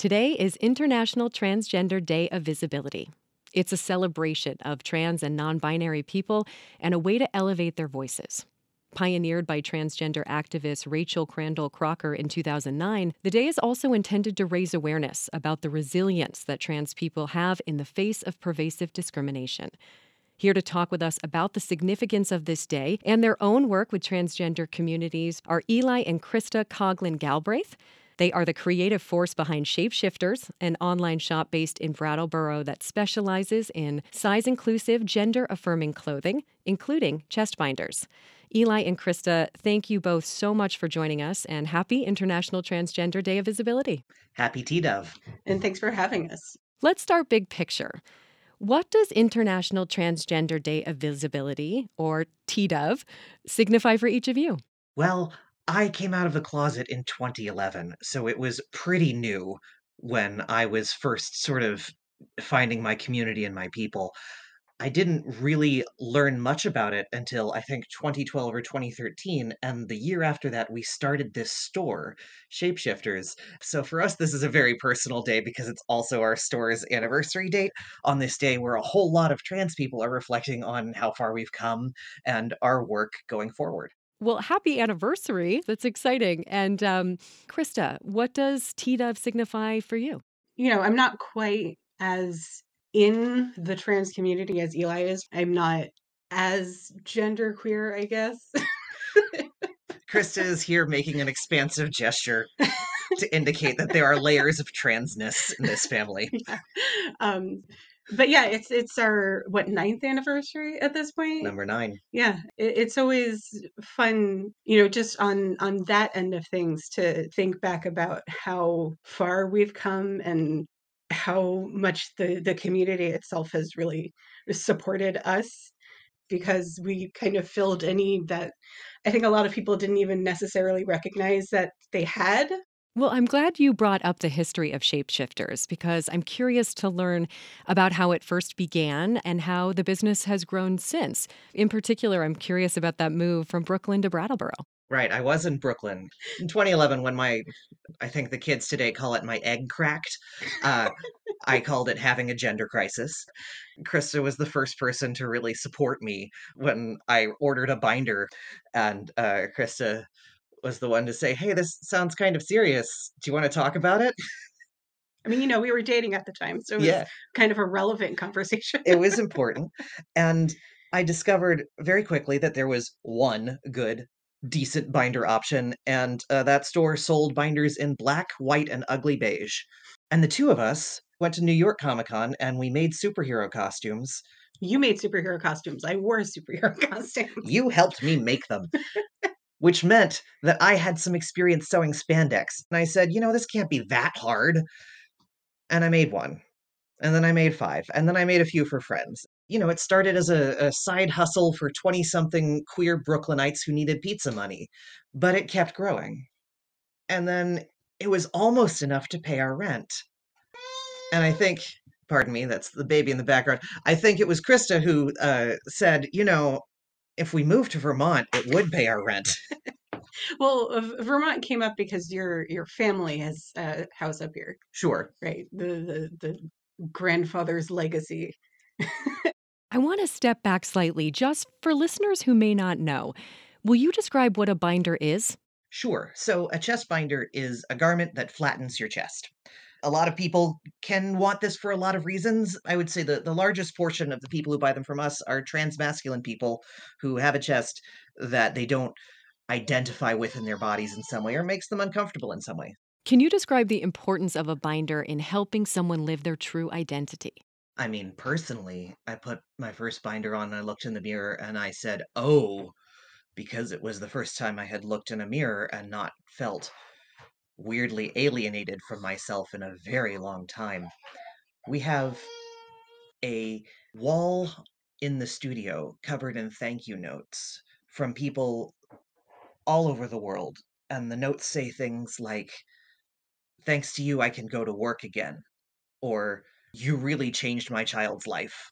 Today is International Transgender Day of Visibility. It's a celebration of trans and non binary people and a way to elevate their voices. Pioneered by transgender activist Rachel Crandall Crocker in 2009, the day is also intended to raise awareness about the resilience that trans people have in the face of pervasive discrimination. Here to talk with us about the significance of this day and their own work with transgender communities are Eli and Krista Coughlin Galbraith. They are the creative force behind Shapeshifters, an online shop based in Brattleboro that specializes in size-inclusive, gender-affirming clothing, including chest binders. Eli and Krista, thank you both so much for joining us, and happy International Transgender Day of Visibility. Happy T-Dove. And thanks for having us. Let's start big picture. What does International Transgender Day of Visibility, or TDOV, signify for each of you? Well, I came out of the closet in 2011, so it was pretty new when I was first sort of finding my community and my people. I didn't really learn much about it until I think 2012 or 2013, and the year after that, we started this store, Shapeshifters. So for us, this is a very personal day because it's also our store's anniversary date on this day where a whole lot of trans people are reflecting on how far we've come and our work going forward. Well, happy anniversary. That's exciting. And Krista, what does TDOV signify for you? I'm not quite as in the trans community as Eli is. I'm not as genderqueer, I guess. Krista is here making an expansive gesture to indicate that there are layers of transness in this family. Yeah. But yeah, it's our ninth anniversary at this point. Number 9. Yeah, it's always fun, just on that end of things to think back about how far we've come and how much the community itself has really supported us, because we kind of filled a need that I think a lot of people didn't even necessarily recognize that they had. Well, I'm glad you brought up the history of Shapeshifters because I'm curious to learn about how it first began and how the business has grown since. In particular, I'm curious about that move from Brooklyn to Brattleboro. Right, I was in Brooklyn in 2011 when I think the kids today call it my egg cracked. I called it having a gender crisis. Krista was the first person to really support me when I ordered a binder, and Krista was the one to say, "Hey, this sounds kind of serious. Do you want to talk about it?" I mean, we were dating at the time, so it was Yeah, kind of a relevant conversation. it was important. And I discovered very quickly that there was one good, decent binder option, and that store sold binders in black, white, and ugly beige. And the two of us went to New York Comic Con and we made superhero costumes. You made superhero costumes. I wore superhero costumes. You helped me make them, which meant that I had some experience sewing spandex. And I said, this can't be that hard. And I made one. And then I made 5. And then I made a few for friends. It started as a side hustle for 20 something queer Brooklynites who needed pizza money, but it kept growing. And then it was almost enough to pay our rent. And I think, pardon me, that's the baby in the background. I think it was Krista who said, if we moved to Vermont, it would pay our rent. Well, Vermont came up because your family has a house up here, Sure. right? The grandfather's legacy. I want to step back slightly just for listeners who may not know. Will you describe what a binder is? Sure. So a chest binder is a garment that flattens your chest. A lot of people can want this for a lot of reasons. I would say the largest portion of the people who buy them from us are transmasculine people who have a chest that they don't identify with in their bodies in some way or makes them uncomfortable in some way. Can you describe the importance of a binder in helping someone live their true identity? I mean, personally, I put my first binder on and I looked in the mirror and I said, "Oh," because it was the first time I had looked in a mirror and not felt weirdly alienated from myself in a very long time. We have a wall in the studio covered in thank you notes from people all over the world. And the notes say things like, "Thanks to you, I can go to work again," or "You really changed my child's life,"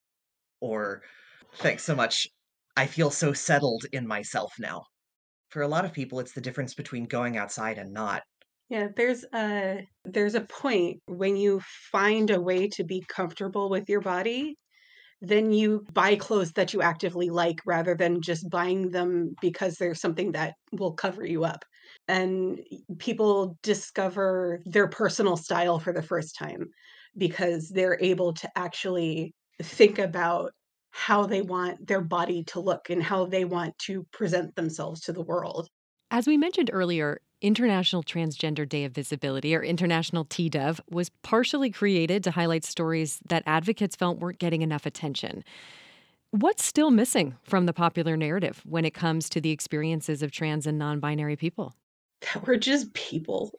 or "Thanks so much. I feel so settled in myself now." For a lot of people, it's the difference between going outside and not. Yeah, there's a point when you find a way to be comfortable with your body, then you buy clothes that you actively like rather than just buying them because there's something that will cover you up. And people discover their personal style for the first time because they're able to actually think about how they want their body to look and how they want to present themselves to the world. As we mentioned earlier, International Transgender Day of Visibility, or International TDEV, was partially created to highlight stories that advocates felt weren't getting enough attention. What's still missing from the popular narrative when it comes to the experiences of trans and non binary people? That we're just people.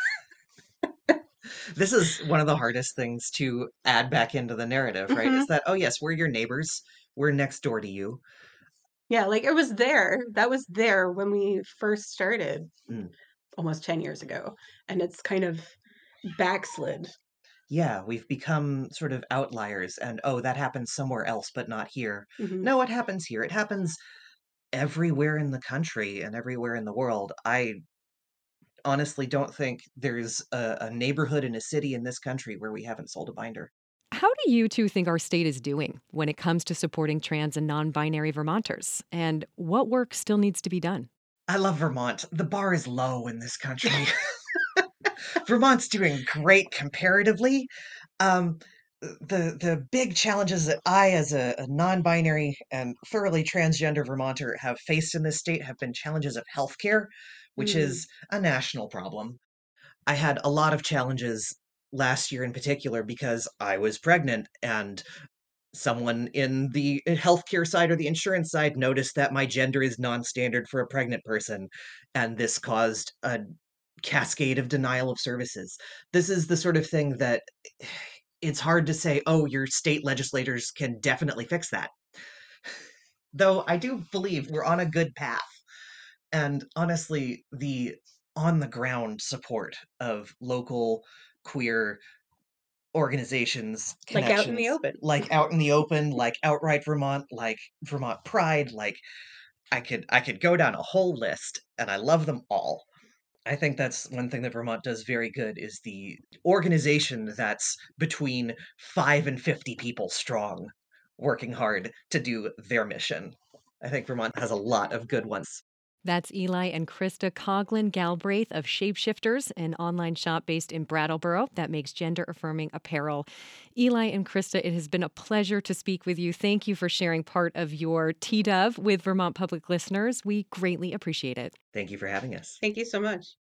This is one of the hardest things to add back into the narrative, right? Mhm. Is that, oh, yes, we're your neighbors. We're next door to you. Yeah, like it was there. That was there when we first started Mm. almost 10 years ago. And it's kind of backslid. Yeah, we've become sort of outliers, and oh, that happens somewhere else, but not here. Mhm. No, it happens here. It happens everywhere in the country and everywhere in the world. I honestly don't think there's a neighborhood in a city in this country where we haven't sold a binder. How do you two think our state is doing when it comes to supporting trans and non binary Vermonters? And what work still needs to be done? I love Vermont. The bar is low in this country. Vermont's doing great comparatively. Um, the big challenges that I, as a non-binary and thoroughly transgender Vermonter, have faced in this state have been challenges of healthcare, which Mm. is a national problem. I had a lot of challenges last year in particular because I was pregnant and someone in the healthcare side or the insurance side noticed that my gender is non-standard for a pregnant person, and this caused a cascade of denial of services. This is the sort of thing that it's hard to say, oh, your state legislators can definitely fix that. Though I do believe we're on a good path. And honestly, the on the ground support of local queer organizations, Like out in the connections, open. like Out in the Open, like Outright Vermont, like Vermont Pride, like I could go down a whole list and I love them all. I think that's one thing that Vermont does very good is the organization that's between 5 and 50 people strong, working hard to do their mission. I think Vermont has a lot of good ones. That's Eli and Krista Coughlin Galbraith of Shapeshifters, an online shop based in Brattleboro that makes gender affirming apparel. Eli and Krista, it has been a pleasure to speak with you. Thank you for sharing part of your TDOV with Vermont Public listeners. We greatly appreciate it. Thank you for having us. Thank you so much.